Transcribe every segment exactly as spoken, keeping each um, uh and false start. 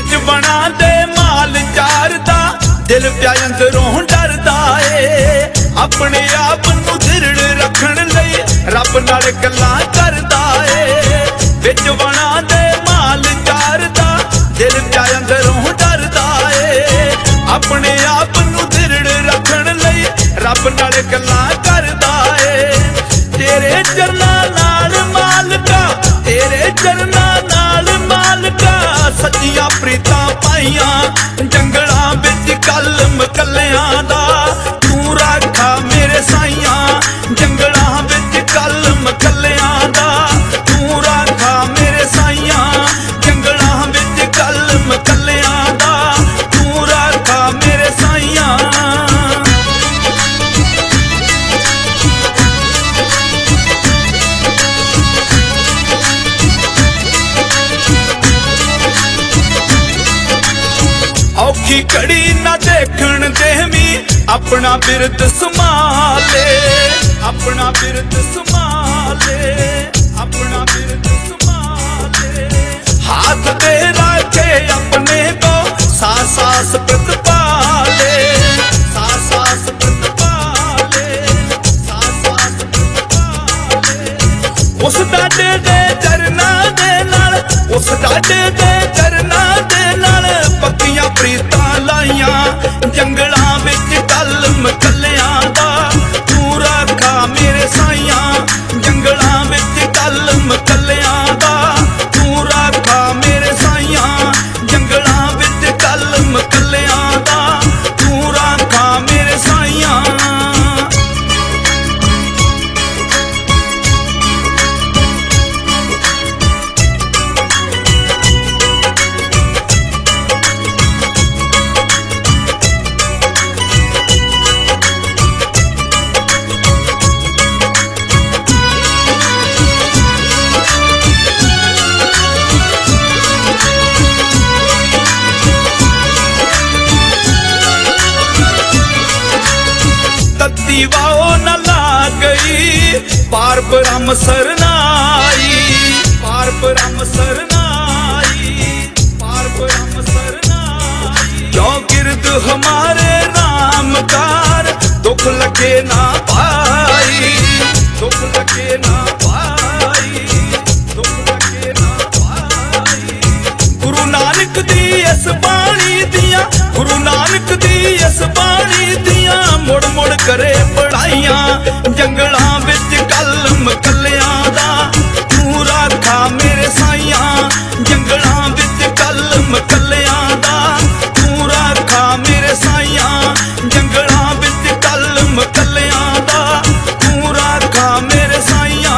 बिच बना दे माल चारदा दिल प्या अंदरों डरदा ए अपने आप नूं धिरड़ रखण लई रब नाल गल्लां करदा ए बिच बना दे माल चारदा दिल प्या अंदरों डरदा ए अपने आप नूं धिरड़ रखण लई रब नाल गल्लां करदा ए तेरे चरना नाल मालका तेरे चरना नाल मालका सच्चियां प्रीतां पाईयां जंगलां विच कलम कलियां दा तू रखा मेरे साईयां जंगलां विच कलम कलियां दा तू रखा मेरे साईयां जंगलां विच कलम कलियां दा तू रखा मेरे साईयां। औखी घड़ी ना देखण देवी अपना बिरद संभाले अपना बिरद संभाले अपना बिरद संभाले हाथ दे रखे अपने को सास सास प्रतिपाले सास सास प्रतिपाले सास सास प्रतिपाले उस डाडे दे चरना दे नाल उस डाडे दे चरना दे नाल पक्कियां प्रीतां लाइयां जंगलां विच कलम कलियां दा तू रखा मेरे साईयां जंगलां विच कलम कलियां दा तू रखा मेरे साईयां जंगलां विच कलम कलियां दा तू रखा मेरे साईयां। वाओ न ला गई पार ब्रह्म सरनाई पार ब्रह्म सरनाई पार ब्रह्म सरनाई जो गिरद हमारे राम कार दुख लगे ना पाई दुख लगे ना पाई दुख लगे ना पाई गुरु नानक दी इस बाणी दिया गुरु नानक दी इस बाणी दिया मुड़ मुड़ करे पढ़ाइयां जंगलां विच कलम कलियां दा तू रखा मेरे साईयां जंगलां विच कलम कलियां दा तू रखा मेरे साईयां जंगलां विच कलम कलियां दा तू रखा मेरे साईयां।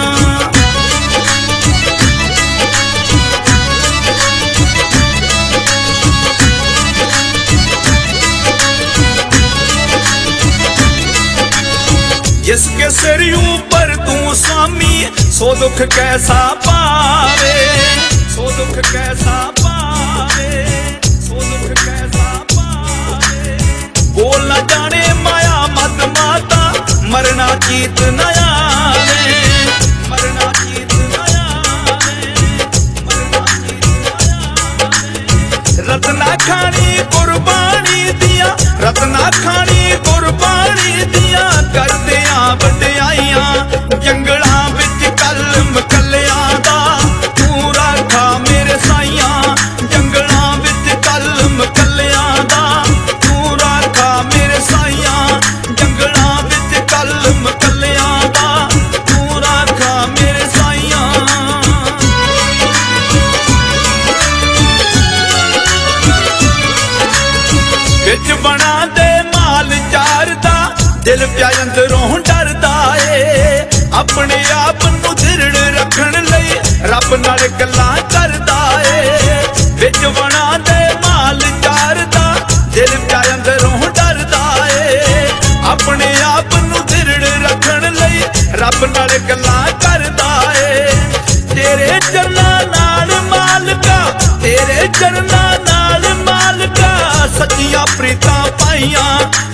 जिसके सिर ऊपर तू स्वामी सो दुख कैसा पावे सो दुख कैसा पावे सो दुख कैसा पावे बोल न जाने माया मत माता मरना जीत न आवे मरना जीत न आवे मरना जीत न आवे रत्ना खानी कुर्बानी दिया रत्ना खानी कुर्बानी दिया करदे वड्याइयां जंगलां विच कलम कलियां दा तू रखा मेरे साईयां जंगलां विच कलम कलियां दा तू रखा मेरे साईयां जंगलां विच कलम कलियां दा तू रखा मेरे साईयां। बिच बना दे माल चारदा दिल प्या अंदरों डरदा ए अपने आप नूं धिरड़ रखण लई रब नाल गल्लां करदा ए बिच बना दे माल चारदा दिल प्या अंदरों डरदा ए अपने आप नूं धिरड़ रखण लई रब नाल गल्लां करदा ए तेरे चरना नाल मालका तेरे चरना नाल मालका सच्चियां प्रीतां पाईयां